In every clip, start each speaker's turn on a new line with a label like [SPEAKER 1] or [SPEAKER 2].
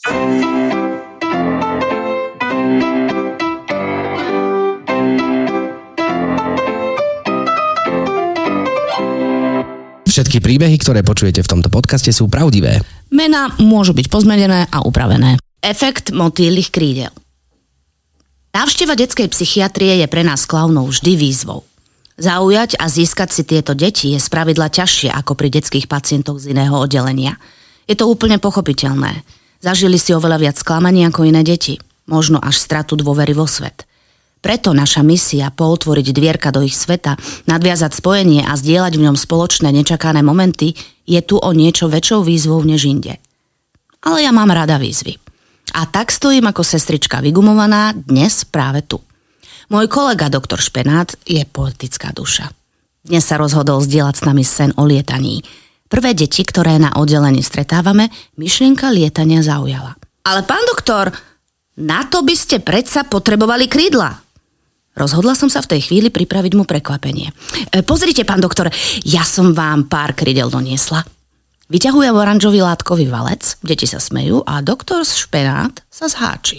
[SPEAKER 1] Všetky príbehy, ktoré počujete v tomto podcaste, sú pravdivé.
[SPEAKER 2] Mená môžu byť pozmenené a upravené. Efekt motýlych krídel. Návšteva detskej psychiatrie je pre nás klaunov vždy výzvou. Zaujať a získať si tieto deti je spravidla ťažšie ako pri detských pacientoch z iného oddelenia. Je to úplne pochopiteľné. Zažili si oveľa viac sklamaní ako iné deti. Možno až stratu dôvery vo svet. Preto naša misia pootvoriť dvierka do ich sveta, nadviazať spojenie a zdieľať v ňom spoločné nečakané momenty je tu o niečo väčšou výzvou než inde. Ale ja mám rada výzvy. A tak stojím ako sestrička vygumovaná dnes práve tu. Môj kolega doktor Špenát je poetická duša. Dnes sa rozhodol zdieľať s nami sen o lietaní. Prvé deti, ktoré na oddelení stretávame, myšlienka lietania zaujala. Ale pán doktor, na to by ste predsa potrebovali krídla. Rozhodla som sa v tej chvíli pripraviť mu prekvapenie. Pozrite, pán doktor, ja som vám pár krídel doniesla. Vyťahuje oranžový látkový valec, deti sa smejú a doktor Špenát sa zháči.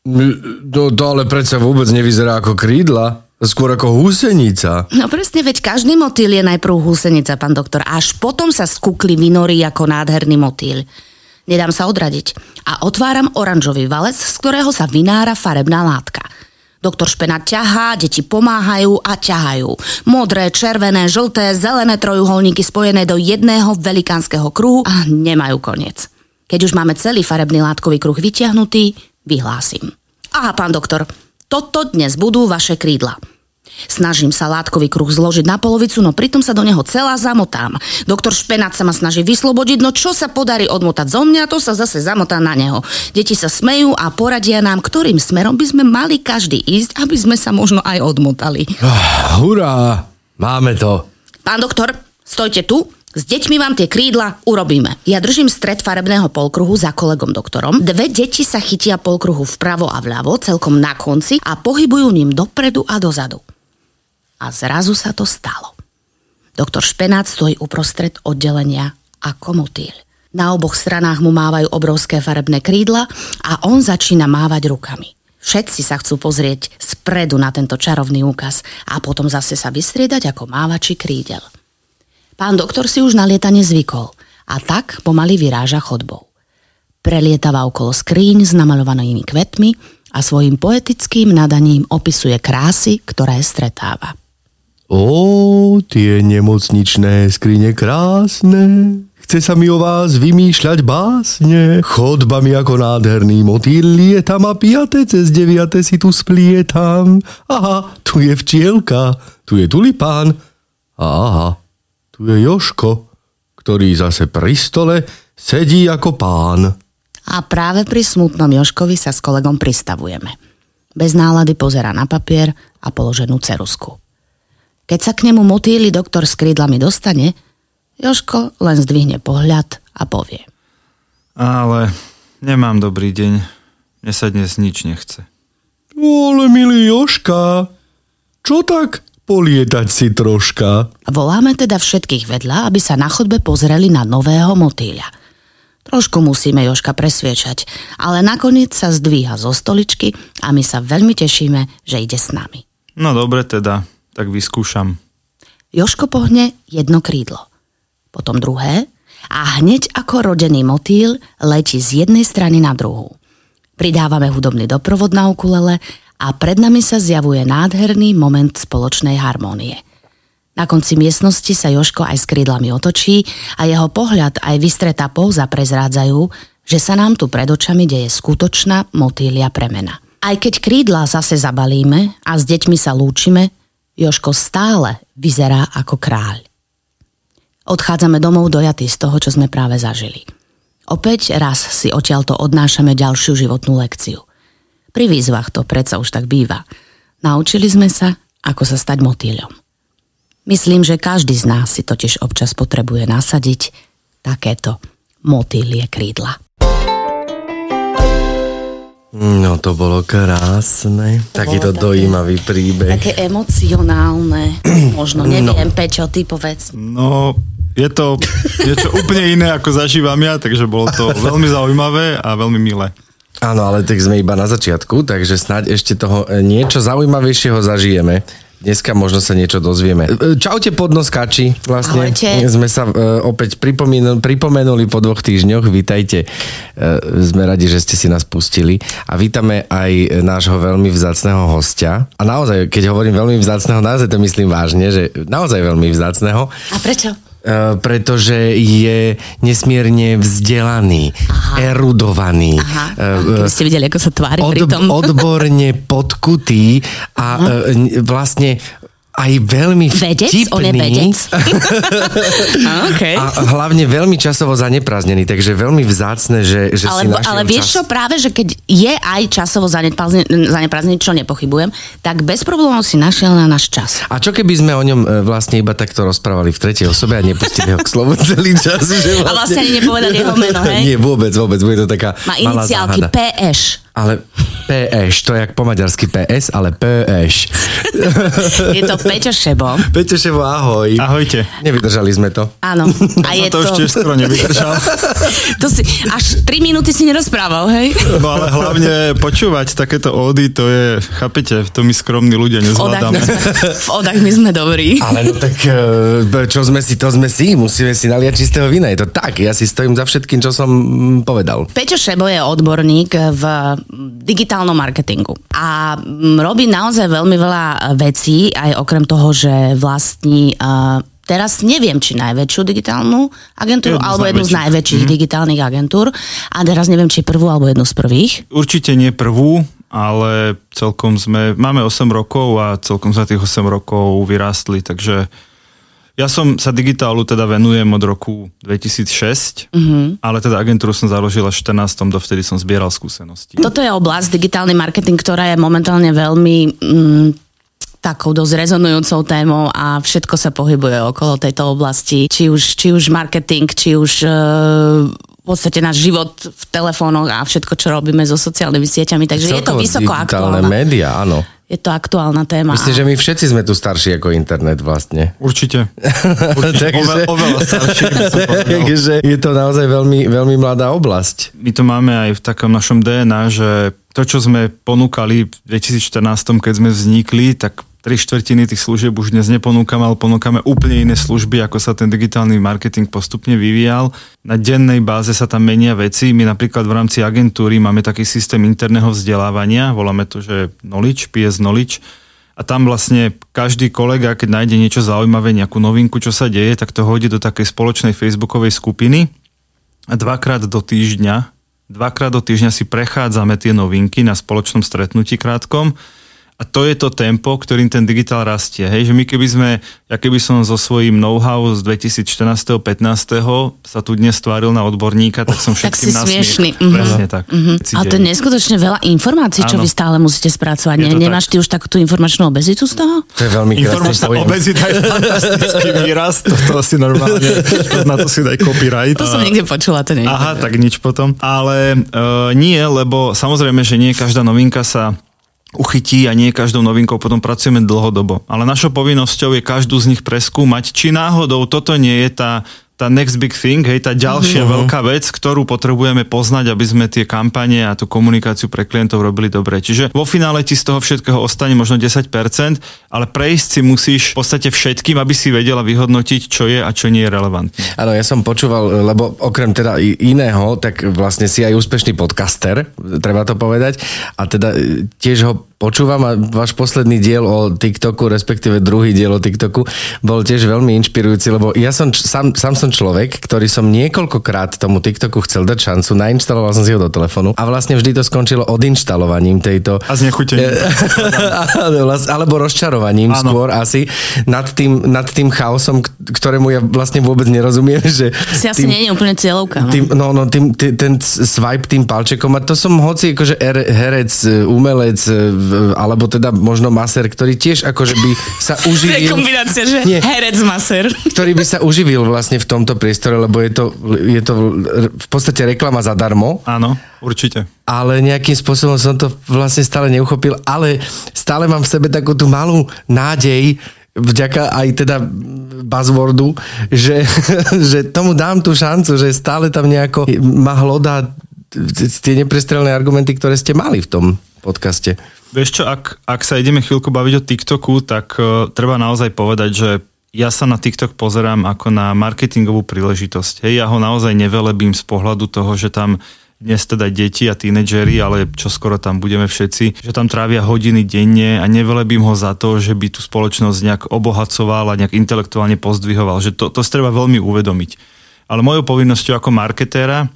[SPEAKER 3] To ale predsa vôbec nevyzerá ako krídla, skôr ako húsenica.
[SPEAKER 2] No presne, veď každý motýl je najprv húsenica, pán doktor, až potom sa z kukly vynorí ako nádherný motýl. Nedám sa odradiť a otváram oranžový valec, z ktorého sa vynára farebná látka. Doktor Špenát ťahá, deti pomáhajú a ťahajú. Modré, červené, žlté, zelené trojuholníky spojené do jedného velikánskeho kruhu a nemajú koniec. Keď už máme celý farebný látkový kruh vytiahnutý, vyhlásim. Aha, pán doktor, toto dnes budú vaše krídla. Snažím sa látkový kruh zložiť na polovicu, no pritom sa do neho celá zamotám. Doktor Špenát sa ma snaží vyslobodiť, no čo sa podarí odmotať zo mňa, to sa zase zamotá na neho. Deti sa smejú a poradia nám, ktorým smerom by sme mali každý ísť, aby sme sa možno aj odmotali.
[SPEAKER 3] Hurá, máme to.
[SPEAKER 2] Pán doktor, stojte tu. S deťmi vám tie krídla urobíme. Ja držím stred farebného polkruhu za kolegom doktorom. Dve deti sa chytia polkruhu vpravo a vľavo, celkom na konci a pohybujú ním dopredu a dozadu. A zrazu sa to stalo. Doktor Špenát stojí uprostred oddelenia ako motýl. Na oboch stranách mu mávajú obrovské farebné krídla a on začína mávať rukami. Všetci sa chcú pozrieť spredu na tento čarovný úkaz a potom zase sa vystriedať ako mávači krídel. Pán doktor si už na lietanie zvykol a tak pomaly vyráža chodbou. Prelietava okolo skríň s namaľovanými kvetmi a svojim poetickým nadaním opisuje krásy, ktoré stretáva.
[SPEAKER 3] Ó, tie nemocničné skrine krásne, chce sa mi o vás vymýšľať básne. Chodbami ako nádherný motýl lietam a 5. cez 9. si tu splietam. Aha, tu je včielka, tu je tulipán. Aha, tu je Jožko, ktorý zase pri stole sedí ako pán.
[SPEAKER 2] A práve pri smutnom Jožkovi sa s kolegom pristavujeme. Bez nálady pozerá na papier a položenú ceruzku. Keď sa k nemu motýli doktor s krídlami dostane, Jožko len zdvihne pohľad a povie.
[SPEAKER 4] Ale nemám dobrý deň. Mne sa dnes nič nechce.
[SPEAKER 3] Ale milý Jožka, čo tak polietať si troška?
[SPEAKER 2] Voláme teda všetkých vedľa, aby sa na chodbe pozreli na nového motýľa. Trošku musíme Jožka presviečať, ale nakoniec sa zdvíha zo stoličky a my sa veľmi tešíme, že ide s nami.
[SPEAKER 4] No dobre teda, tak vyskúšam.
[SPEAKER 2] Jožko pohne jedno krídlo, potom druhé a hneď ako rodený motýl letí z jednej strany na druhú. Pridávame hudobný doprovod na ukulele a pred nami sa zjavuje nádherný moment spoločnej harmónie. Na konci miestnosti sa Jožko aj s krídlami otočí a jeho pohľad aj vystretá póza prezrádzajú, že sa nám tu pred očami deje skutočná motýlia premena. Aj keď krídla zase zabalíme a s deťmi sa lúčime, Jožko stále vyzerá ako kráľ. Odchádzame domov dojatí z toho, čo sme práve zažili. Opäť raz si odtiaľto odnášame ďalšiu životnú lekciu. Pri výzvach to predsa už tak býva. Naučili sme sa, ako sa stať motýľom. Myslím, že každý z nás si totiž občas potrebuje nasadiť takéto motýlie krídla.
[SPEAKER 3] No to bolo krásne. Takýto dojímavý príbeh.
[SPEAKER 2] Také emocionálne. Možno, neviem, Peťo, ty povedz.
[SPEAKER 4] No, Je to niečo úplne iné, ako zažívam ja, takže bolo to veľmi zaujímavé a veľmi milé.
[SPEAKER 3] Áno, ale tak sme iba na začiatku, takže snáď ešte toho niečo zaujímavejšieho zažijeme. Dneska možno sa niečo dozvieme. Čaute podnoskáči. Vlastne
[SPEAKER 2] ahojte.
[SPEAKER 3] Sme sa opäť pripomenuli po 2 týždňoch. Vítajte. Sme radi, že ste si nás pustili. A vítame aj nášho veľmi vzácneho hostia. A naozaj, keď hovorím veľmi vzácneho, naozaj to myslím vážne, že naozaj veľmi vzácneho.
[SPEAKER 2] A prečo?
[SPEAKER 3] Pretože je nesmierne vzdelaný, erudovaný.
[SPEAKER 2] Keby ste videli, ako sa tvári pri tom.
[SPEAKER 3] Odborne podkutý a vlastne aj veľmi
[SPEAKER 2] vedec?
[SPEAKER 3] vtipný.
[SPEAKER 2] On je vedec. Okay.
[SPEAKER 3] A hlavne veľmi časovo zaneprázdnený, takže veľmi vzácne, že si našiel
[SPEAKER 2] ale vieš
[SPEAKER 3] čas.
[SPEAKER 2] čo, práve, že keď je aj časovo zaneprázdnený, čo nepochybujem, tak bez problémov si našiel na náš čas.
[SPEAKER 3] A čo keby sme o ňom vlastne iba takto rozprávali v tretej osobe a nepustili ho k slovu celý čas? Že
[SPEAKER 2] A vlastne ani nepovedali jeho meno, hej?
[SPEAKER 3] Nie, vôbec, bude to taká
[SPEAKER 2] Má
[SPEAKER 3] malá
[SPEAKER 2] iniciálky
[SPEAKER 3] záhada.
[SPEAKER 2] PS.
[SPEAKER 3] Ale PS, to je jak po maďarsky PS, ale PS.
[SPEAKER 2] Je to Peťo Šebo.
[SPEAKER 3] Peťo Šebo, ahoj.
[SPEAKER 4] Ahojte.
[SPEAKER 3] Nevydržali sme to.
[SPEAKER 2] Áno. A je
[SPEAKER 4] to ešte skoro nevydržal.
[SPEAKER 2] To si, až 3 minúty si nerozprával, hej?
[SPEAKER 4] No ale hlavne počúvať takéto ódy, to je, chápete, to my skromní ľudia nezvládame.
[SPEAKER 2] V odách my sme dobrí.
[SPEAKER 3] Ale no tak, čo sme si, to sme si. Musíme si naliať čistého vína. Je to tak. Ja si stojím za všetkým, čo som povedal.
[SPEAKER 2] Peťo Šebo je odborník v digitálnom marketingu a robí naozaj veľmi veľa vecí, aj okrem toho, že vlastní teraz neviem, či najväčšiu digitálnu agentúru, alebo jednu z najväčších digitálnych agentúr a teraz neviem, či prvú alebo jednu z prvých.
[SPEAKER 4] Určite nie prvú, ale celkom máme 8 rokov a celkom za tých 8 rokov vyrástli, takže ja sa digitálu teda venujem od roku 2006, ale teda agentúru som založil až v 14. dovtedy som zbieral skúsenosti.
[SPEAKER 2] Toto je oblasť digitálny marketing, ktorá je momentálne veľmi takou dosť rezonujúcou témou a všetko sa pohybuje okolo tejto oblasti. Či už marketing, či už v podstate náš život v telefónoch a všetko, čo robíme so sociálnymi sieťami. Takže je to vysoko aktuálne.
[SPEAKER 3] Digitálne médiá, áno.
[SPEAKER 2] Je to aktuálna téma.
[SPEAKER 3] Myslím, že my všetci sme tu starší ako internet vlastne.
[SPEAKER 4] Určite.
[SPEAKER 3] Takže-
[SPEAKER 4] Oveľa starší. by som povedal.
[SPEAKER 3] Takže je to naozaj veľmi, veľmi mladá oblasť.
[SPEAKER 4] My to máme aj v takom našom DNA, že to, čo sme ponúkali v 2014, keď sme vznikli, tak 3/4 tých služieb už dnes neponúkame, ale ponúkame úplne iné služby, ako sa ten digitálny marketing postupne vyvíjal. Na dennej báze sa tam menia veci. My napríklad v rámci agentúry máme taký systém interného vzdelávania, voláme to, že Knowledge, PS Knowledge. A tam vlastne každý kolega, keď nájde niečo zaujímavé, nejakú novinku, čo sa deje, tak to hodí do takej spoločnej facebookovej skupiny a dvakrát do týždňa si prechádzame tie novinky na spoločnom stretnutí krátkom. A to je to tempo, ktorým ten digitál rastie. Hej? Že my keby som so svojím know-how z 2014-15 sa tu dnes stváril na odborníka, tak som všetkým
[SPEAKER 2] tak si
[SPEAKER 4] nasmiech.
[SPEAKER 2] smiešný.
[SPEAKER 4] Presne tak.
[SPEAKER 2] Ale to je neskutočne veľa informácií, čo
[SPEAKER 4] Áno.
[SPEAKER 2] vy stále musíte spracovať.
[SPEAKER 4] Je to
[SPEAKER 2] Nemáš ty už takú tú informačnú obezitu z toho?
[SPEAKER 3] To je veľmi krásny
[SPEAKER 4] Informačná
[SPEAKER 3] pojem.
[SPEAKER 4] obezita je fantastický výraz, toto asi normálne, na to si daj copyright.
[SPEAKER 2] To som niekde počula, to nie.
[SPEAKER 4] Aha, tak nič potom. Ale nie, lebo samozrejme, že nie každá novinka sa uchytí a nie každou novinkou potom pracujeme dlhodobo. Ale našou povinnosťou je každú z nich preskúmať, či náhodou toto nie je tá next big thing, hej, tá ďalšia veľká vec, ktorú potrebujeme poznať, aby sme tie kampane a tú komunikáciu pre klientov robili dobre. Čiže vo finále ti z toho všetkého ostane možno 10%, ale prejsť si musíš v podstate všetkým, aby si vedela vyhodnotiť, čo je a čo nie je relevantné.
[SPEAKER 3] Áno, ja som počúval, lebo okrem teda iného, tak vlastne si aj úspešný podcaster, treba to povedať, a teda tiež ho počúvam a váš posledný diel o TikToku, respektíve druhý diel o TikToku, bol tiež veľmi inšpirujúci, lebo ja som sám som človek, ktorý som niekoľkokrát tomu TikToku chcel dať šancu, nainštaloval som si ho do telefónu a vlastne vždy to skončilo odinštalovaním tejto...
[SPEAKER 4] A znechutením.
[SPEAKER 3] Alebo rozčarovaním skôr asi nad tým chaosom, ktorému ja vlastne vôbec nerozumiem, že...
[SPEAKER 2] Si asi nie je úplne cieľovka.
[SPEAKER 3] Ten swipe tým palčekom a to som hoci akože herec, umelec, alebo teda možno masér, ktorý tiež akože by sa uživil...
[SPEAKER 2] To je kombinácia, že herec masér.
[SPEAKER 3] Ktorý by sa uživil vlastne v tomto priestore, lebo je to v podstate reklama zadarmo.
[SPEAKER 4] Áno, určite.
[SPEAKER 3] Ale nejakým spôsobom som to vlastne stále neuchopil, ale stále mám v sebe takú tú malú nádej, vďaka aj teda buzzwordu, že tomu dám tú šancu, že stále tam nejako ma hlodá tie neprestrelné argumenty, ktoré ste mali v tom podcaste.
[SPEAKER 4] Vieš čo, ak sa ideme chvíľku baviť o TikToku, tak treba naozaj povedať, že ja sa na TikTok pozerám ako na marketingovú príležitosť. Hej, ja ho naozaj nevelebím z pohľadu toho, že tam dnes teda deti a tínedžeri, ale čo skoro tam budeme všetci, že tam trávia hodiny denne a nevelebím ho za to, že by tú spoločnosť nejak obohacoval a nejak intelektuálne pozdvihoval. Že to si treba veľmi uvedomiť. Ale mojou povinnosťou ako marketéra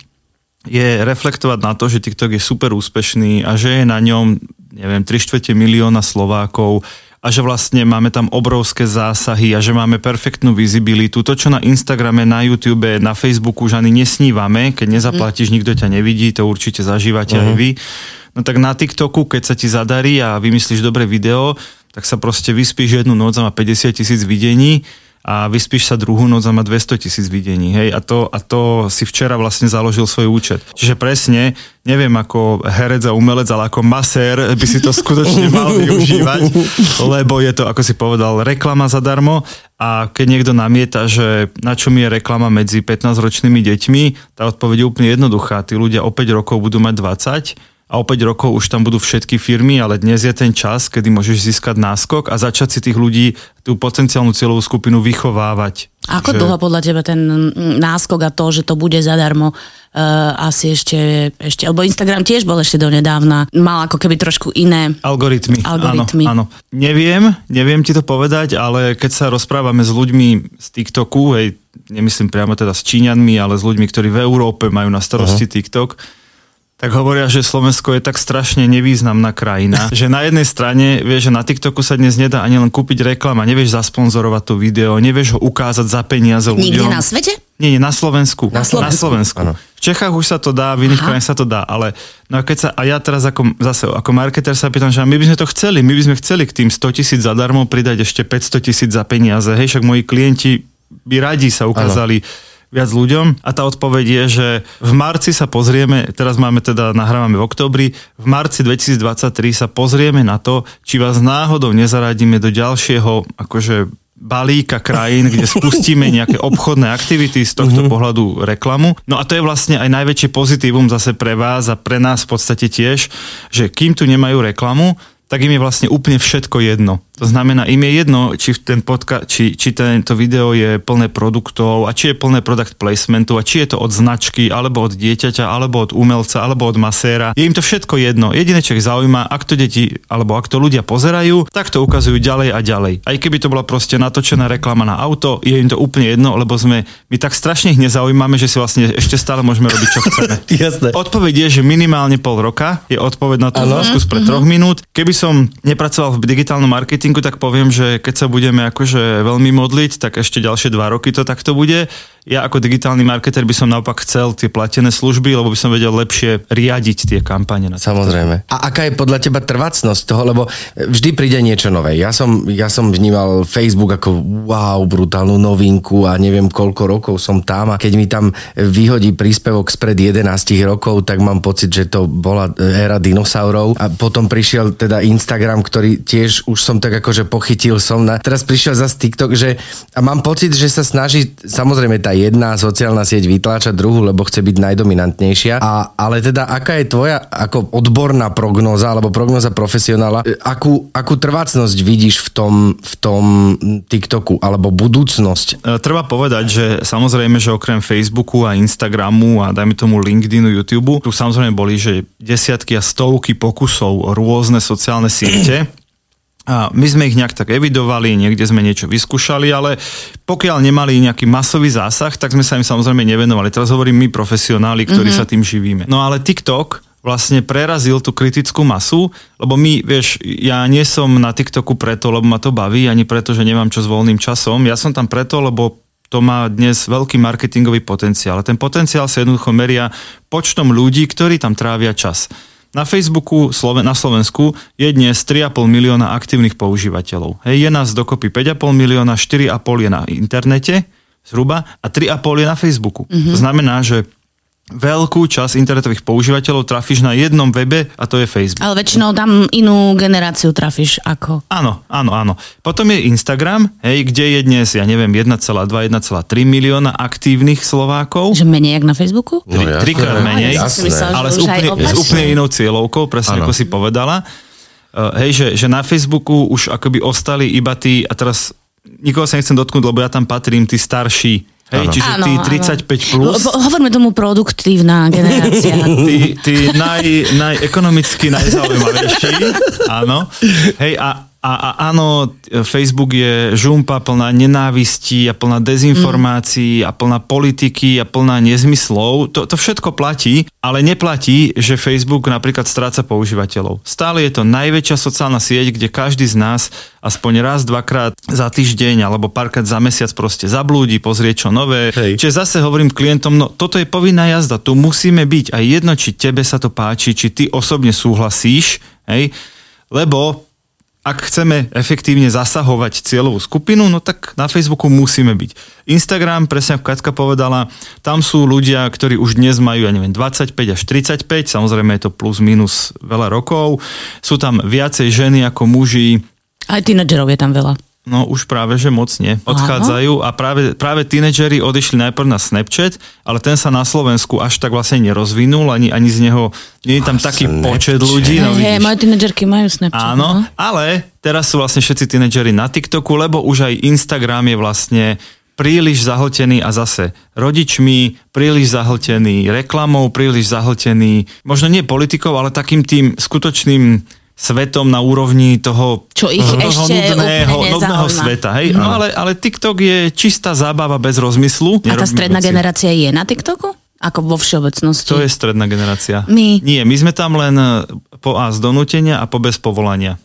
[SPEAKER 4] je reflektovať na to, že TikTok je super úspešný a že je na ňom, neviem, 3/4 milióna Slovákov a že vlastne máme tam obrovské zásahy a že máme perfektnú vizibilitu. To, čo na Instagrame, na YouTube, na Facebooku už ani nesnívame, keď nezaplatíš, nikto ťa nevidí, to určite zažívate aj vy. No tak na TikToku, keď sa ti zadarí a vymyslíš dobré video, tak sa proste vyspíš jednu noc a má 50 000 videní a vyspíš sa druhú noc a má 200 000 videní. Hej? A to si včera vlastne založil svoj účet. Čiže presne, neviem ako herec a umelec, ale ako masér by si to skutočne mal využívať, lebo je to, ako si povedal, reklama zadarmo a keď niekto namieta, že na čo mi je reklama medzi 15-ročnými deťmi, tá odpoveď je úplne jednoduchá. Tí ľudia o 5 rokov budú mať 20 a o 5 rokov už tam budú všetky firmy, ale dnes je ten čas, kedy môžeš získať náskok a začať si tých ľudí, tú potenciálnu cieľovú skupinu vychovávať.
[SPEAKER 2] Ako dlho podľa teba ten náskok a to, že to bude zadarmo, asi ešte, lebo Instagram tiež bol ešte donedávna, mal ako keby trošku iné
[SPEAKER 4] algoritmy. Áno. Neviem ti to povedať, ale keď sa rozprávame s ľuďmi z TikToku, hej, nemyslím priamo teda s Číňanmi, ale s ľuďmi, ktorí v Európe majú na starosti TikTok, tak hovoria, že Slovensko je tak strašne nevýznamná krajina, že na jednej strane, vieš, že na TikToku sa dnes nedá ani len kúpiť reklama, nevieš zasponzorovať to video, nevieš ho ukázať za peniaze ľuďom.
[SPEAKER 2] Nikde na svete?
[SPEAKER 4] Nie, na Slovensku. Na Slovensku. V Čechách už sa to dá, v iných krajinách sa to dá, ale no a ja teraz ako marketer sa pýtam, že my by sme to chceli, my by sme chceli k tým 100 000 zadarmo pridať ešte 500 000 za peniaze, hej, však moji klienti by radi sa ukázali viac ľuďom a tá odpoveď je, že v marci sa pozrieme, teraz nahrávame v októbri, v marci 2023 sa pozrieme na to, či vás náhodou nezaradíme do ďalšieho akože balíka krajín, kde spustíme nejaké obchodné aktivity z tohto pohľadu reklamu. No a to je vlastne aj najväčšie pozitívum zase pre vás a pre nás v podstate tiež, že kým tu nemajú reklamu, tak im je vlastne úplne všetko jedno. To znamená, im je jedno, či tento video je plné produktov a či je plné product placementu a či je to od značky, alebo od dieťaťa, alebo od umelca, alebo od maséra. Je im to všetko jedno. Jediné, čo ich zaujíma, ak to deti, alebo ak to ľudia pozerajú, tak to ukazujú ďalej a ďalej. Aj keby to bola proste natočená reklama na auto, je im to úplne jedno, lebo my tak strašne ich nezaujímame, že si vlastne ešte stále môžeme robiť, čo chceme.
[SPEAKER 3] Jasné.
[SPEAKER 4] Odpoveď je, že minimálne pol roka je odpoveď na tú otázku spred 3 minút. Keby som nepracoval v digitálnom marketingu, tak poviem, že keď sa budeme akože veľmi modliť, tak ešte ďalšie 2 roky to takto bude. Ja ako digitálny marketer by som naopak chcel tie platené služby, lebo by som vedel lepšie riadiť tie kampane.
[SPEAKER 3] Samozrejme. A aká je podľa teba trvácnosť toho? Lebo vždy príde niečo nové. Ja som vnímal Facebook ako wow, brutálnu novinku a neviem koľko rokov som tam a keď mi tam vyhodí príspevok spred 11 rokov, tak mám pocit, že to bola éra dinosaurov a potom prišiel teda Instagram, ktorý tiež už som tak akože pochytil som. Teraz prišiel zase TikTok, a mám pocit, že sa snaží, samozrejme tá jedna sociálna sieť vytláča druhú, lebo chce byť najdominantnejšia. Ale teda, aká je tvoja ako odborná prognóza, alebo prognóza profesionála, akú trvácnosť vidíš v tom TikToku, alebo budúcnosť?
[SPEAKER 4] Treba povedať, že samozrejme, že okrem Facebooku a Instagramu a dajme tomu LinkedInu, YouTube, tu samozrejme boli, že desiatky a stovky pokusov o rôzne sociálne siete. A my sme ich nejak tak evidovali, niekde sme niečo vyskúšali, ale pokiaľ nemali nejaký masový zásah, tak sme sa im samozrejme nevenovali. Teraz hovorím my profesionáli, ktorí sa tým živíme. No ale TikTok vlastne prerazil tú kritickú masu, lebo ja nie som na TikToku preto, lebo ma to baví, ani preto, že nemám čo s voľným časom. Ja som tam preto, lebo to má dnes veľký marketingový potenciál. A ten potenciál sa jednoducho meria počtom ľudí, ktorí tam trávia čas. Na Facebooku na Slovensku je dnes 3,5 milióna aktívnych používateľov. Je nás dokopy 5,5 milióna, 4,5 je na internete zhruba a 3,5 je na Facebooku. To znamená, že veľkú časť internetových používateľov trafíš na jednom webe a to je Facebook.
[SPEAKER 2] Ale väčšinou tam inú generáciu trafíš ako.
[SPEAKER 4] Áno. Potom je Instagram, kde je dnes, 1,2-1,3 milióna aktívnych Slovákov.
[SPEAKER 2] Že menej jak na Facebooku?
[SPEAKER 4] Trikrát menej, ale s úplne inou cieľovkou, presne ako si povedala. Že na Facebooku už akoby ostali iba tí, a teraz nikoho sa nechcem dotknúť, lebo ja tam patrím, tí starší. Čiže tí 35 plus.
[SPEAKER 2] Hovoríme tomu produktívna generácia.
[SPEAKER 4] Tí ekonomicky najzaujímavejší. Áno. A áno, Facebook je žumpa plná nenávistí a plná dezinformácií a plná politiky a plná nezmyslov. To všetko platí, ale neplatí, že Facebook napríklad stráca používateľov. Stále je to najväčšia sociálna sieť, kde každý z nás aspoň raz, dvakrát za týždeň alebo párkrát za mesiac proste zablúdi, pozrie čo nové. Čiže zase hovorím klientom, no toto je povinná jazda, tu musíme byť a jedno, či tebe sa to páči, či ty osobne súhlasíš, lebo ak chceme efektívne zasahovať cieľovú skupinu, no tak na Facebooku musíme byť. Instagram, presne ako Katka povedala, tam sú ľudia, ktorí už dnes majú, 25 až 35, samozrejme je to plus minus veľa rokov. Sú tam viacej ženy ako muži.
[SPEAKER 2] Aj tínedžerov je tam veľa.
[SPEAKER 4] No už práve, že moc nie. Odchádzajú a práve tínedžeri odišli najprv na Snapchat, ale ten sa na Slovensku až tak vlastne nerozvinul, ani z neho nie je tam taký počet ľudí. No,
[SPEAKER 2] moje tínedžerky majú Snapchat.
[SPEAKER 4] Áno, ale teraz sú vlastne všetci tínedžeri na TikToku, lebo už aj Instagram je vlastne príliš zahltený a zase rodičmi, príliš zahltený reklamou, príliš zahltený, možno nie politikou, ale takým tým skutočným svetom na úrovni toho nudného sveta. Hej? No, ale TikTok je čistá zábava bez rozmyslu.
[SPEAKER 2] A tá stredná generácia je na TikToku? Ako vo všeobecnosti?
[SPEAKER 4] To je stredná generácia.
[SPEAKER 2] My?
[SPEAKER 4] Nie, my sme tam len po A z donútenia a po bez povolania.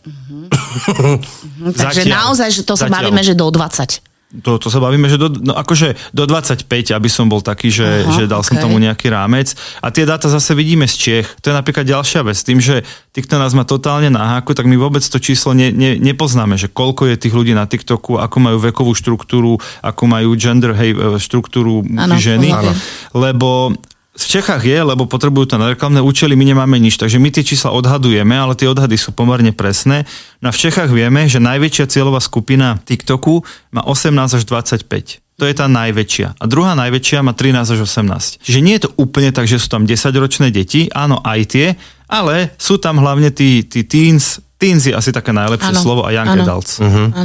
[SPEAKER 2] Takže naozaj, že to sa bavíme, že do 20.
[SPEAKER 4] To sa bavíme, že do 25, aby som bol taký, že dal som tomu nejaký rámec. A tie dáta zase vidíme z Čiech. To je napríklad ďalšia vec. Tým, že TikTok nás má totálne na háku, tak my vôbec to číslo nepoznáme, že koľko je tých ľudí na TikToku, ako majú vekovú štruktúru, ako majú gender, štruktúru ženy. Lebo v Čechách je, lebo potrebujú to na reklamné účely, my nemáme nič, takže my tie čísla odhadujeme, ale tie odhady sú pomerne presné. No a v Čechách vieme, že najväčšia cieľová skupina TikToku má 18 až 25. To je tá najväčšia. A druhá najväčšia má 13 až 18. Čiže nie je to úplne tak, že sú tam 10-ročné deti, áno, aj tie, ale sú tam hlavne tí teens. Teens je asi také najlepšie slovo a young adults.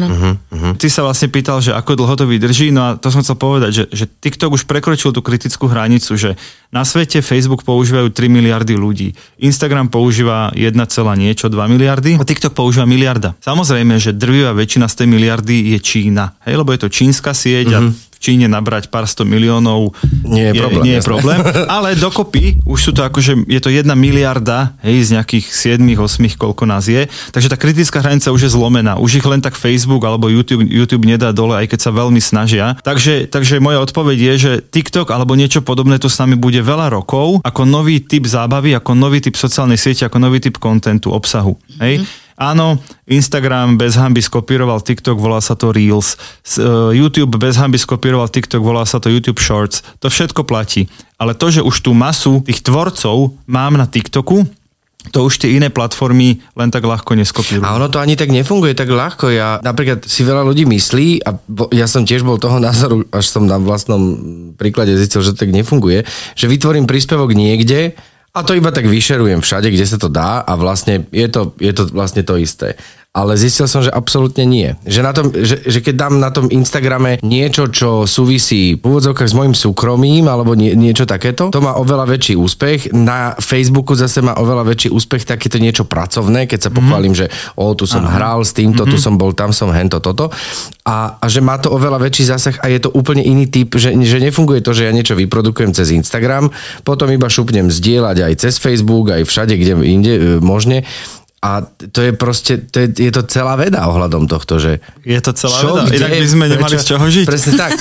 [SPEAKER 4] Ty sa vlastne pýtal, že ako dlho to vydrží, no a to som chcel povedať, že TikTok už prekročil tú kritickú hranicu, že na svete Facebook používajú 3 miliardy ľudí, Instagram používa 1, niečo, 2 miliardy a TikTok používa miliarda. Samozrejme, že drvivá väčšina z tej miliardy je Čína, lebo je to čínska sieť a v Číne nabrať pár 100 miliónov nie je problém. Ale dokopy už sú to akože, je to 1 miliarda, z nejakých 7-8, koľko nás je. Takže tá kritická hranica už je zlomená. Už ich len tak Facebook alebo YouTube nedá dole, aj keď sa veľmi snažia. Takže moja odpoveď je, že TikTok alebo niečo podobné to s nami bude veľa rokov, ako nový typ zábavy, ako nový typ sociálnej siete, ako nový typ kontentu, obsahu. Áno, Instagram bez hanby skopíroval TikTok, volá sa to Reels. YouTube bez hanby skopíroval TikTok, volá sa to YouTube Shorts. To všetko platí. Ale to, že už tú masu tých tvorcov mám na TikToku, to už tie iné platformy len tak ľahko neskopírujú.
[SPEAKER 3] A ono to ani tak nefunguje tak ľahko. Ja napríklad si veľa ľudí myslí, a ja som tiež bol toho názoru, až som na vlastnom príklade zistil, že to tak nefunguje, že vytvorím príspevok niekde, a to iba tak vyšerujem všade, kde sa to dá a vlastne je to vlastne to isté. Ale zistil som, že absolútne nie. Že keď dám na tom Instagrame niečo, čo súvisí v úvodzovkách s mojím súkromím alebo niečo takéto, to má oveľa väčší úspech. Na Facebooku zase má oveľa väčší úspech takéto niečo pracovné, keď sa pochválim, že tu som hral s týmto, tu som bol, tam som hento, toto. A že má to oveľa väčší zásah a je to úplne iný typ, že nefunguje to, že ja niečo vyprodukujem cez Instagram, potom iba šupnem zdieľať aj cez Facebook, aj všade, kde inde možne. A to je proste, je to celá veda ohľadom tohto, že...
[SPEAKER 4] Je to celá veda, inak by sme nemali z čoho žiť.
[SPEAKER 3] Presne tak.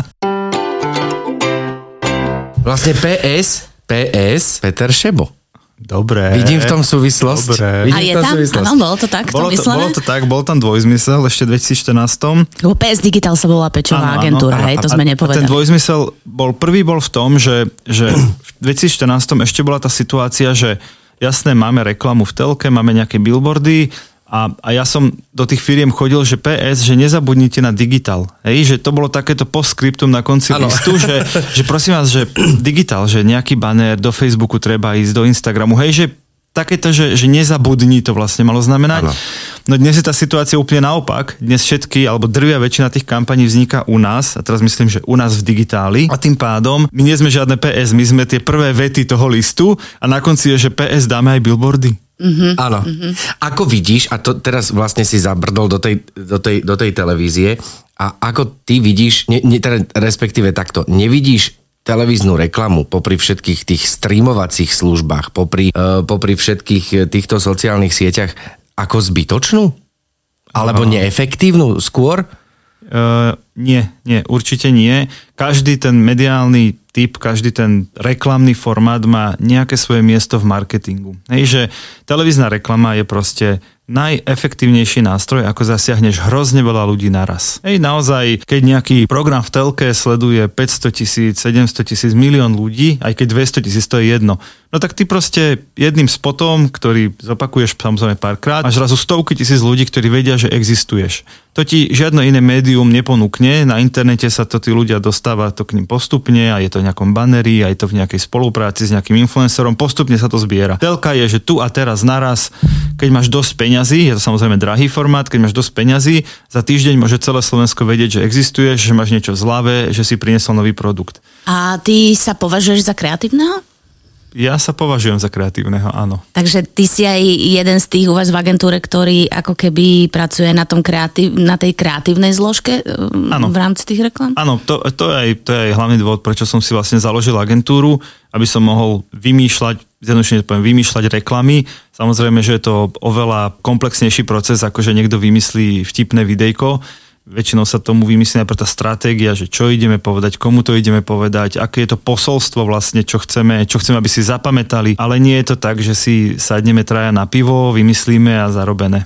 [SPEAKER 3] Vlastne PS, Peter Šebo.
[SPEAKER 4] Dobre.
[SPEAKER 3] Vidím v tom súvislosť.
[SPEAKER 4] Dobre.
[SPEAKER 2] A je tam? Áno, bolo to tak?
[SPEAKER 4] Bolo to tak, bol tam dvojzmysel ešte v 2014.
[SPEAKER 2] Lebo PS Digital sa volá Pečová agentúra, hej, to sme nepovedali.
[SPEAKER 4] A ten dvojzmysel prvý bol v tom, že v 2014 ešte bola tá situácia, že jasné, máme reklamu v telke, máme nejaké billboardy a ja som do tých firiem chodil, že PS, že nezabudnite na digitál. Hej, že to bolo takéto postscriptum na konci listu, že prosím vás, že digitál, že nejaký banner do Facebooku treba ísť, do Instagramu, hej, že takéto, že nezabudni to vlastne malo znamenať. Ano. No dnes je tá situácia úplne naopak. Dnes všetky, alebo drvia väčšina tých kampaní vzniká u nás, a teraz myslím, že u nás v digitáli. A tým pádom my nie sme žiadne PS, my sme tie prvé vety toho listu a na konci je, že PS dáme aj billboardy.
[SPEAKER 1] Mm-hmm. Áno. Mm-hmm. Ako vidíš, a to teraz vlastne si zabrdol do tej televízie, a ako ty vidíš, respektíve takto, nevidíš televíznu reklamu popri všetkých tých streamovacích službách, popri všetkých týchto sociálnych sieťach ako zbytočnú? Alebo neefektívnu skôr?
[SPEAKER 4] Nie, určite nie. Každý ten mediálny typ, každý ten reklamný formát má nejaké svoje miesto v marketingu. Hej, že televízna reklama je proste najefektívnejší nástroj, ako zasiahneš hrozne veľa ľudí naraz. Hej, naozaj, keď nejaký program v telke sleduje 500 000, 700 000, milión ľudí, aj keď 200 000, to je jedno. No tak ty proste jedným spotom, ktorý zopakuješ samozrejme párkrát, máš zrazu stovky tisíc ľudí, ktorí vedia, že existuješ. To ti žiadne iné médium neponúkne, na internete sa to tí ľudia dostáva to k ním postupne a je to v nejakom banneri, aj to v nejakej spolupráci s nejakým influencerom, postupne sa to zbiera. Telka je, že tu a teraz naraz, keď máš dosť peňazí, je to samozrejme drahý formát, keď máš dosť peňazí, za týždeň môže celé Slovensko vedieť, že existuješ, že máš niečo v zlave, že si priniesol nový produkt.
[SPEAKER 2] A ty sa považuješ za kreatívneho?
[SPEAKER 4] Ja sa považujem za kreatívneho, áno.
[SPEAKER 2] Takže ty si aj jeden z tých u vás v agentúre, ktorý ako keby pracuje na tej kreatívnej zložke v rámci tých reklam? Áno,
[SPEAKER 4] to je aj hlavný dôvod, prečo som si vlastne založil agentúru, aby som mohol vymýšľať reklamy. Samozrejme, že je to oveľa komplexnejší proces, ako že niekto vymyslí vtipné videjko. Väčšinou sa tomu vymyslí najprv tá stratégia, že čo ideme povedať, komu to ideme povedať, aké je to posolstvo vlastne, čo chceme, aby si zapamätali. Ale nie je to tak, že si sadneme traja na pivo, vymyslíme a zarobené.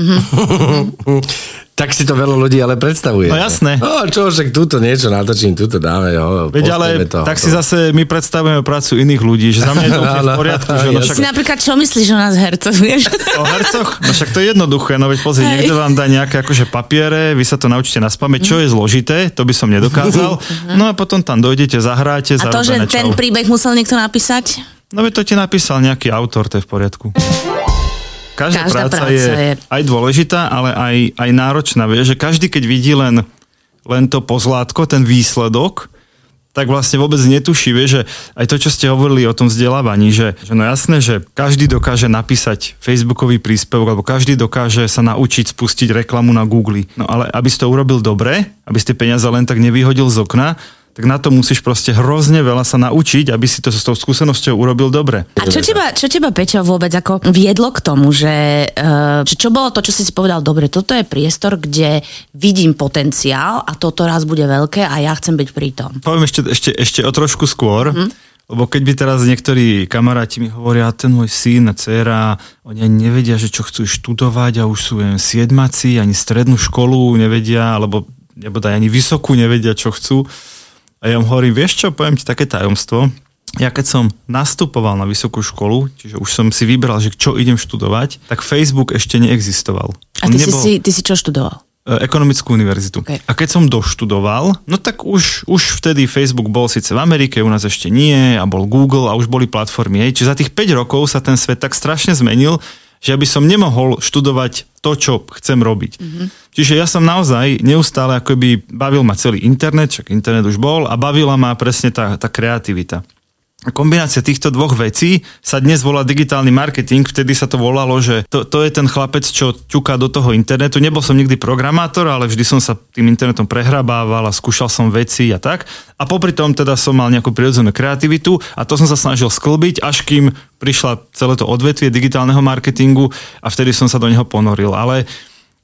[SPEAKER 1] Tak si to veľa ľudí ale predstavuje.
[SPEAKER 4] No jasné.
[SPEAKER 1] No čo, však túto niečo natočím, túto dáme.
[SPEAKER 4] Veď ale to, tak si zase my predstavujeme prácu iných ľudí, že za mňa je to úplne v poriadku. Že
[SPEAKER 2] však... Si napríklad čo myslíš o nás hercoch, vieš?
[SPEAKER 4] O hercoch? No však to je jednoduché, no veď pozri, niekto vám dá nejaké akože papiere, vy sa to naučíte naspamäť, čo je zložité, to by som nedokázal. No a potom tam dojdete, zahráte,
[SPEAKER 2] zarobené. A to, že ten príbeh musel niekto napísať?
[SPEAKER 4] No veď to ti napísal nejaký autor, to je v poriadku. Každá práca je aj dôležitá, ale aj náročná. Vieš, že každý, keď vidí len to pozlátko, ten výsledok, tak vlastne vôbec netuší, vieš, že aj to, čo ste hovorili o tom vzdelávaní, že no jasné, že každý dokáže napísať facebookový príspevok, alebo každý dokáže sa naučiť spustiť reklamu na Google. No ale aby si to urobil dobre, aby si tie peniaze len tak nevyhodil z okna, tak na to musíš proste hrozne veľa sa naučiť, aby si to s tou skúsenosťou urobil dobre.
[SPEAKER 2] A čo teba, Peťo, vôbec ako viedlo k tomu, že čo bolo to, čo si povedal, dobre, toto je priestor, kde vidím potenciál a toto raz bude veľké a ja chcem byť pri tom.
[SPEAKER 4] Poviem ešte o trošku skôr, lebo keď by teraz niektorí kamaráti mi hovoria, ten môj syn a dcéra, oni ani nevedia, že čo chcú študovať a už sú siedmaci, ani strednú školu nevedia, alebo ani vysokú nevedia, čo chcú. A ja hovorím, vieš čo, poviem ti také tajomstvo. Ja keď som nastupoval na vysokú školu, čiže už som si vybral, že čo idem študovať, tak Facebook ešte neexistoval.
[SPEAKER 2] A ty si čo študoval?
[SPEAKER 4] Ekonomickú univerzitu. Okay. A keď som doštudoval, no tak už vtedy Facebook bol síce v Amerike, u nás ešte nie, a bol Google a už boli platformy. Čiže za tých 5 rokov sa ten svet tak strašne zmenil, že aby som nemohol študovať to, čo chcem robiť. Čiže ja som naozaj neustále akoby bavil ma celý internet, však internet už bol, a bavila ma presne tá kreativita. Kombinácia týchto dvoch vecí sa dnes volá digitálny marketing, vtedy sa to volalo, že to je ten chlapec, čo ťuká do toho internetu. Nebol som nikdy programátor, ale vždy som sa tým internetom prehrabával a skúšal som veci a tak. A popri tom teda som mal nejakú prirodzenú kreativitu a to som sa snažil sklbiť, až kým prišla celé to odvetvie digitálneho marketingu a vtedy som sa do neho ponoril. Ale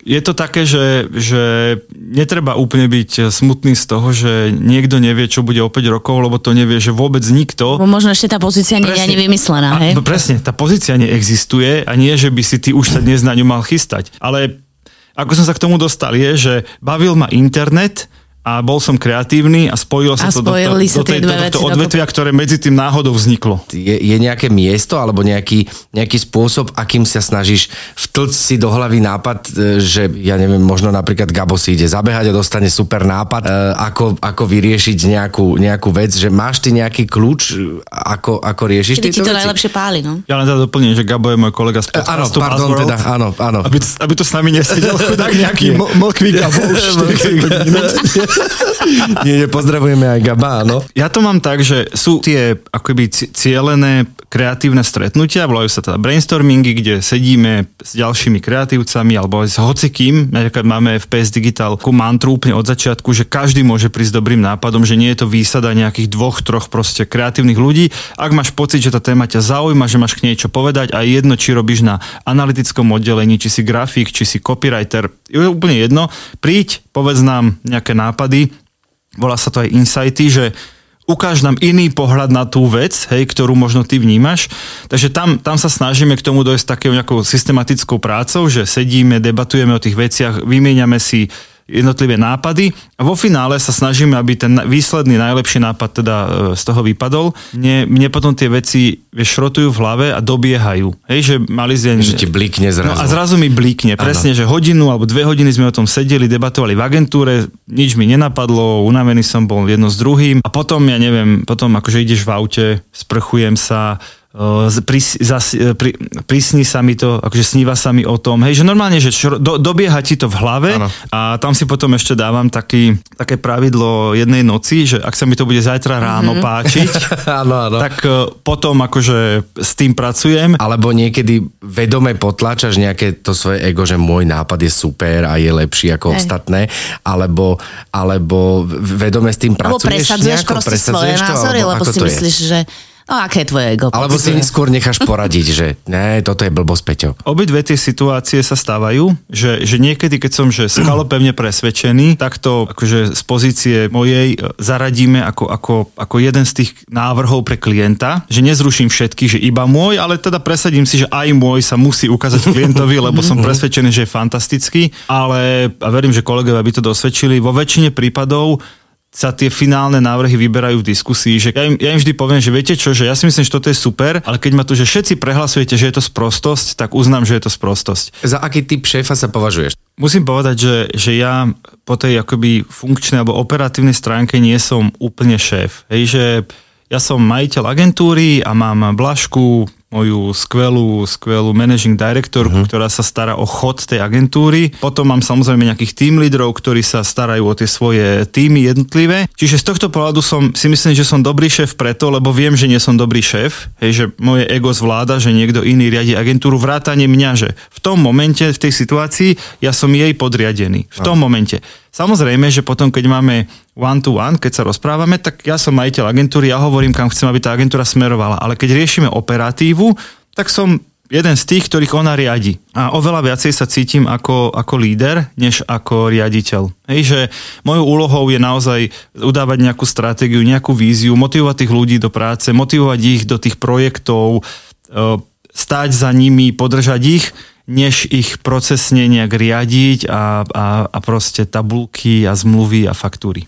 [SPEAKER 4] je to také, že netreba úplne byť smutný z toho, že niekto nevie, čo bude o 5 rokov, lebo to nevie, že vôbec nikto.
[SPEAKER 2] Možno ešte tá pozícia nie je ani vymyslená, hej?
[SPEAKER 4] No presne, tá pozícia neexistuje a nie, že by si ty už sa dnes na ňu mal chystať. Ale ako som sa k tomu dostal je, že bavil ma internet a bol som kreatívny a spojilo sa to do odvetvia, ktoré medzi tým náhodou vzniklo.
[SPEAKER 1] Je nejaké miesto alebo nejaký spôsob, akým sa snažíš vtlcť si do hlavy nápad, že ja neviem, možno napríklad Gabo si ide zabehať a dostane super nápad, ako vyriešiť nejakú vec, že máš ty nejaký kľúč, ako riešiš tieto veci?
[SPEAKER 2] Ti to najlepšie páli, no?
[SPEAKER 4] Ja len teda doplním, že Gabo je môj kolega z podcastu Buzzworld.
[SPEAKER 1] Áno.
[SPEAKER 4] Aby to s nami nesedel chudák nejaký mlkvý Gabo už 40 minút.
[SPEAKER 1] Nie, pozdravujeme aj Gaba, áno.
[SPEAKER 4] Ja to mám tak, že sú tie akoby cielené kreatívne stretnutia, volajú sa teda brainstormingy, kde sedíme s ďalšími kreatívcami alebo s hocikým. Napríklad máme v PS Digital takú mantru úplne od začiatku, že každý môže prísť dobrým nápadom, že nie je to výsada nejakých 2-3 proste kreatívnych ľudí. Ak máš pocit, že tá téma ťa zaujíma, že máš k nej čo povedať a jedno, či robíš na analytickom oddelení, či si grafik, či si copywriter, je úplne jedno. Príď, povedz nám nejaké nápady. Volá sa to aj insighty, že ukáž nám iný pohľad na tú vec, hej, ktorú možno ty vnímaš. Takže tam sa snažíme k tomu dojsť takou nejakou systematickou prácou, že sedíme, debatujeme o tých veciach, vymieňame si jednotlivé nápady a vo finále sa snažíme, aby ten výsledný najlepší nápad teda z toho vypadol. Mne potom tie veci šrotujú v hlave a dobiehajú. Hej, že mali deň...
[SPEAKER 1] Že ti blikne zrazu.
[SPEAKER 4] No a zrazu mi blikne. Presne, že hodinu alebo 2 hodiny sme o tom sedeli, debatovali v agentúre, nič mi nenapadlo, unavený som bol jedno s druhým a potom, ja neviem, akože ideš v aute, sprchujem sa, prisní sa mi to, akože sníva sa mi o tom, hej, že normálne, že dobieha ti to v hlave. Ano. A tam si potom ešte dávam také pravidlo jednej noci, že ak sa mi to bude zajtra ráno páčiť,
[SPEAKER 1] ano.
[SPEAKER 4] tak potom akože s tým pracujem.
[SPEAKER 1] Alebo niekedy vedome potláčaš nejaké to svoje ego, že môj nápad je super a je lepší ako ostatné, alebo vedome s tým pracuješ.
[SPEAKER 2] Alebo presadzuješ svoje názory, lebo si myslíš, že aké je tvoje ego?
[SPEAKER 1] Alebo si skôr necháš poradiť, že ne, toto je blbosť, Peťo.
[SPEAKER 4] Obidve tie situácie sa stávajú, že niekedy, keď som skalopevne presvedčený, tak to akože z pozície mojej zaradíme ako jeden z tých návrhov pre klienta, že nezruším všetky, že iba môj, ale teda presadím si, že aj môj sa musí ukázať klientovi, lebo som presvedčený, že je fantastický, ale a verím, že kolegovia by to dosvedčili, vo väčšine prípadov sa tie finálne návrhy vyberajú v diskusii, že ja im vždy poviem, že viete čo, že ja si myslím, že toto je super, ale keď ma tu, že všetci prehlasujete, že je to sprostosť, tak uznám, že je to sprostosť.
[SPEAKER 1] Za aký typ šéfa sa považuješ?
[SPEAKER 4] Musím povedať, že ja po tej akoby funkčnej alebo operatívnej stránke nie som úplne šéf. Hej, že ja som majiteľ agentúry a mám Blažku, moju skvelú managing directorku, ktorá sa stará o chod tej agentúry. Potom mám samozrejme nejakých team lídrov, ktorí sa starajú o tie svoje týmy jednotlivé. Čiže z tohto pohľadu si myslím, že som dobrý šéf preto, lebo viem, že nie som dobrý šéf. Hej, že moje ego zvláda, že niekto iný riadi agentúru, vrátane mňa, že v tom momente, v tej situácii, ja som jej podriadený. V tom momente. Samozrejme, že potom, keď máme one-to-one, keď sa rozprávame, tak ja som majiteľ agentúry, ja hovorím, kam chcem, aby tá agentúra smerovala. Ale keď riešime operatívu, tak som jeden z tých, ktorých ona riadi. A oveľa viacej sa cítim ako líder, než ako riaditeľ. Hej, že mojou úlohou je naozaj udávať nejakú stratégiu, nejakú víziu, motivovať tých ľudí do práce, motivovať ich do tých projektov, stáť za nimi, podržať ich, než ich procesne nejak riadiť a proste tabulky a zmluvy a faktúry.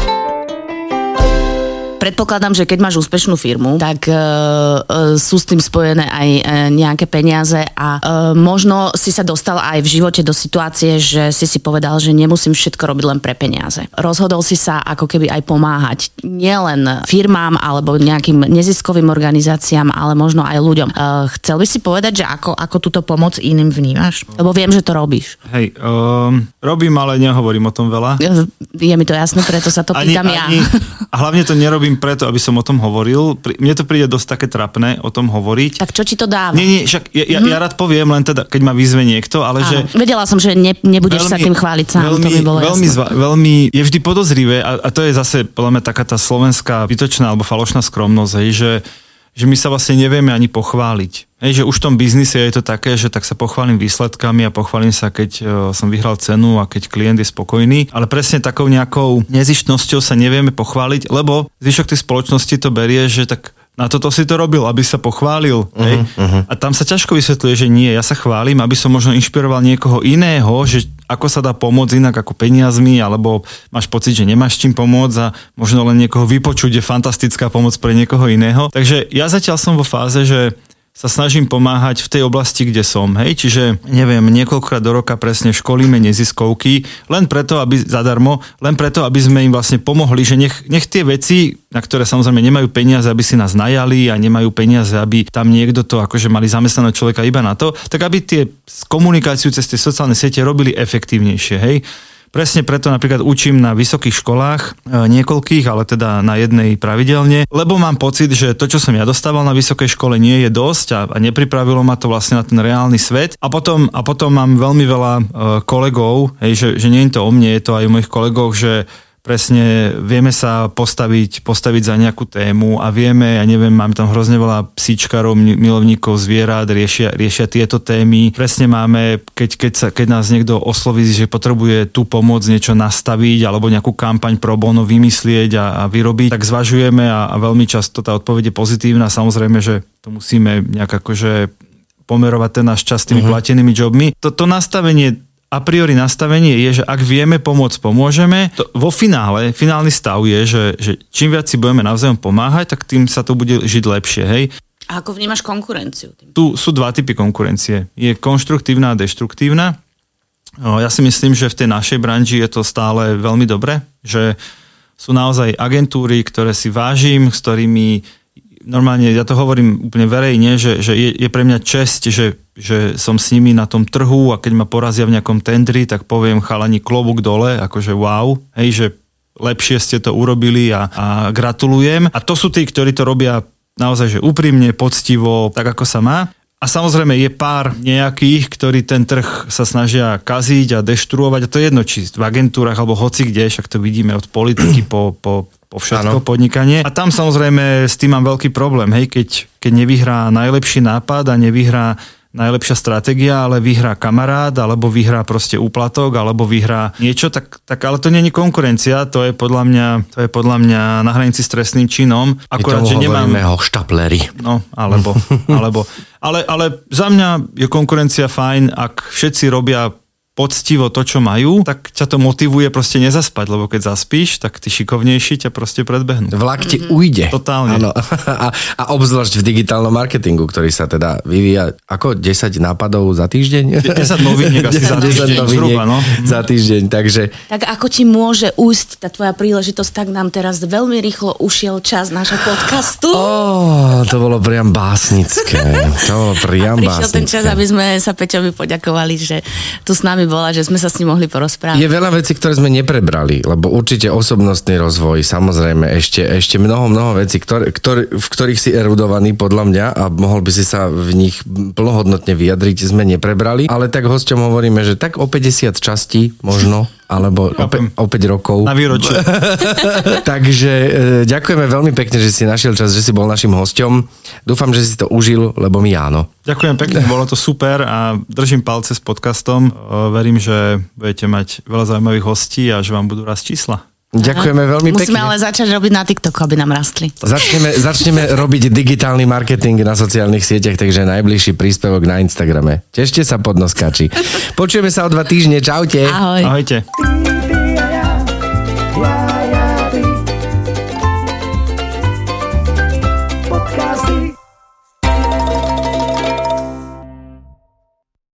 [SPEAKER 2] Predpokladám, že keď máš úspešnú firmu, tak sú s tým spojené aj nejaké peniaze a možno si sa dostal aj v živote do situácie, že si povedal, že nemusím všetko robiť len pre peniaze. Rozhodol si sa ako keby aj pomáhať nielen firmám alebo nejakým neziskovým organizáciám, ale možno aj ľuďom. Chcel by si povedať, že ako túto pomoc iným vnímaš? Lebo viem, že to robíš.
[SPEAKER 4] Hej, robím, ale nehovorím o tom veľa.
[SPEAKER 2] Je mi to jasné, preto sa to pýtam ja.
[SPEAKER 4] A hlavne to nerobím preto, aby som o tom hovoril. Mne to príde dosť také trapné o tom hovoriť.
[SPEAKER 2] Tak čo ti to dáva?
[SPEAKER 4] Nie, však ja rád poviem, len teda, keď ma vyzve niekto, ale áno, že...
[SPEAKER 2] Vedela som, že nebudeš sa tým chváliť sám, to mi bolo
[SPEAKER 4] veľmi je vždy podozrivé a to je zase podľa mňa taká tá slovenská bytočná alebo falošná skromnosť, hej, že my sa vlastne nevieme ani pochváliť. Hej, že už v tom biznise je to také, že tak sa pochválim výsledkami a pochválim sa, keď som vyhral cenu a keď klient je spokojný, ale presne takou nejakou nezištnosťou sa nevieme pochváliť, lebo zvyšok tej spoločnosti to berie, že tak na toto si to robil, aby sa pochválil. Hej? A tam sa ťažko vysvetľuje, že nie, ja sa chválim, aby som možno inšpiroval niekoho iného, že ako sa dá pomôcť inak ako peniazmi, alebo máš pocit, že nemáš čím pomôcť a možno len niekoho vypočuť je fantastická pomoc pre niekoho iného. Takže ja zatiaľ som vo fáze, že sa snažím pomáhať v tej oblasti, kde som. Hej? Čiže, neviem, niekoľkokrát do roka presne školíme neziskovky, len preto, aby zadarmo, len preto, aby sme im vlastne pomohli, že nech tie veci, na ktoré samozrejme nemajú peniaze, aby si nás najali a nemajú peniaze, aby tam niekto to akože mali zamestnaného človeka iba na to, tak aby tie komunikáciu cez tie sociálne siete robili efektívnejšie. Hej? Presne preto napríklad učím na vysokých školách, niekoľkých, ale teda na jednej pravidelne, lebo mám pocit, že to, čo som ja dostával na vysokej škole, nie je dosť a nepripravilo ma to vlastne na ten reálny svet. A potom mám veľmi veľa kolegov, hej, že nie je to o mne, je to aj o mojich kolegoch, že presne vieme sa postaviť za nejakú tému a vieme, ja neviem, máme tam hrozne veľa psíčkarov, milovníkov zvierat, riešia tieto témy. Presne máme, keď nás niekto osloví, že potrebuje tú pomoc niečo nastaviť alebo nejakú kampaň pro bono vymyslieť a vyrobiť, tak zvažujeme a veľmi často tá odpoveď je pozitívna. Samozrejme, že to musíme nejak akože pomerovať ten náš čas s tými platenými jobmi. To nastavenie a priori nastavenie je, že ak vieme pomôcť, pomôžeme. Vo finálny stav je, že čím viac si budeme navzájom pomáhať, tak tým sa to bude žiť lepšie, hej.
[SPEAKER 2] A ako vnímaš konkurenciu?
[SPEAKER 4] Tu sú dva typy konkurencie. Je konštruktívna a deštruktívna. Ja si myslím, že v tej našej branži je to stále veľmi dobre, že sú naozaj agentúry, ktoré si vážim, s ktorými normálne, ja to hovorím úplne verejne, že je pre mňa česť, že som s nimi na tom trhu a keď ma porazia v nejakom tendri, tak poviem chalani klobúk dole, akože wow, hej, že lepšie ste to urobili a gratulujem. A to sú tí, ktorí to robia naozaj, že úprimne, poctivo, tak ako sa má. A samozrejme je pár nejakých, ktorí ten trh sa snažia kaziť a deštruovať. A to je jedno, či v agentúrach alebo hoci kde, však to vidíme od politiky po všetko podnikanie. A tam samozrejme s tým mám veľký problém, hej, keď nevyhrá najlepší nápad a nevyhrá najlepšia stratégia, ale vyhrá kamarát, alebo vyhrá proste úplatok, alebo vyhrá niečo, tak ale to nie je konkurencia, to je podľa mňa na hranici s trestným činom.
[SPEAKER 1] Akurát, že nemáme hoštaplery.
[SPEAKER 4] No, alebo. Ale za mňa je konkurencia fajn, ak všetci robia poctivo to, čo majú, tak ťa to motivuje proste nezaspať, lebo keď zaspíš, tak tí šikovnejší ťa proste predbehnú.
[SPEAKER 1] Vlak ti ujde.
[SPEAKER 4] Totálne.
[SPEAKER 1] Áno. A obzvlášť v digitálnom marketingu, ktorý sa teda vyvíja ako 10 nápadov za týždeň? 10
[SPEAKER 4] noviniek asi za týždeň. Zhruba, no.
[SPEAKER 1] Za týždeň, takže...
[SPEAKER 2] Tak ako ti môže ujsť tá tvoja príležitosť, tak nám teraz veľmi rýchlo ušiel čas nášho podcastu.
[SPEAKER 1] To bolo priam básnické.
[SPEAKER 2] Prišiel ten čas, aby sme sa Peťovi poďakovali, že tu s nami bola, že sme sa s ním mohli porozprávať.
[SPEAKER 1] Je veľa vecí, ktoré sme neprebrali, lebo určite osobnostný rozvoj, samozrejme ešte mnoho vecí, v ktorých si erudovaný podľa mňa a mohol by si sa v nich plnohodnotne vyjadriť, sme neprebrali, ale tak hosťom hovoríme, že tak o 50 častí možno, alebo o 5 rokov.
[SPEAKER 4] Na výročie.
[SPEAKER 1] Takže ďakujeme veľmi pekne, že si našiel čas, že si bol našim hosťom. Dúfam, že si to užil, lebo my áno.
[SPEAKER 4] Ďakujem pekne, bolo to super a držím palce s podcastom. Verím, že budete mať veľa zaujímavých hostí a že vám budú rásť čísla.
[SPEAKER 1] Ďakujeme veľmi pekne.
[SPEAKER 2] Musíme ale začať robiť na TikToku, aby nám rastli.
[SPEAKER 1] Začneme robiť digitálny marketing na sociálnych sieťach, takže najbližší príspevok na Instagrame. Tešte sa, podnoskáči. Počujeme sa o 2 týždne. Čaute.
[SPEAKER 2] Ahoj.
[SPEAKER 4] Ahojte.